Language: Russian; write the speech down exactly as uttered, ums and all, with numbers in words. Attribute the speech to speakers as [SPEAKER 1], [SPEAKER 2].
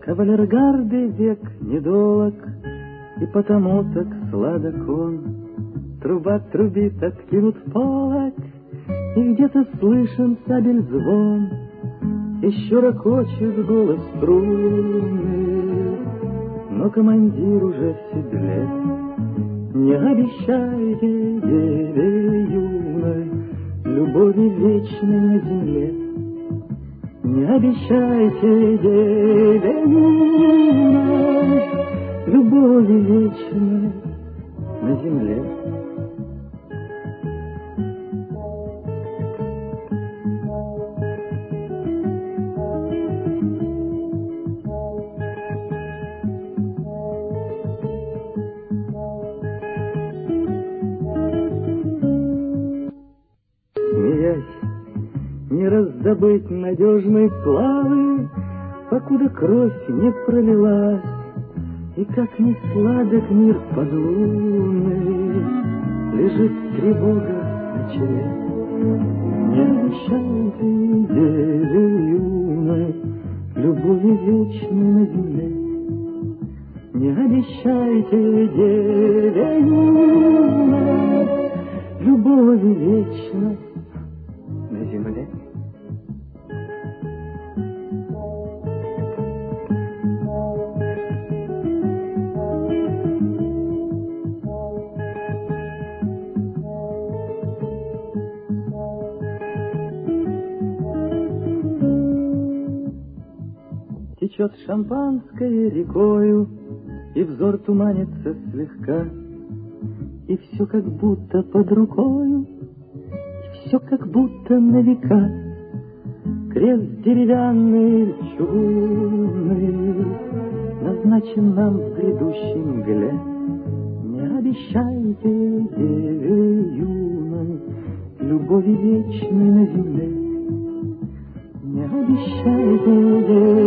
[SPEAKER 1] Кавалергарды век недолог, и потому так сладок он. Труба трубит, откинут полог, и где-то слышен сабель звон. Еще ракочет голос струны, но командир уже в седле. Не обещайте деве юной любови вечной на земле. Не обещайте деве юной любови вечной на земле. Не раздобыть надежной славы, покуда кровь не пролилась, и как не сладок мир подлунный, лежит тревога на челе. Не обещайте деве юной любови вечной на земле. Не обещайте деве юной любови вечной на земле. Течет шампанское рекою, и взор туманится слегка, и все как будто под рукою, и все как будто на века. Крест деревянный, чугунный назначен нам в грядущей мгле. Не обещайте деве юной любови вечной на земле. Не обещайте деве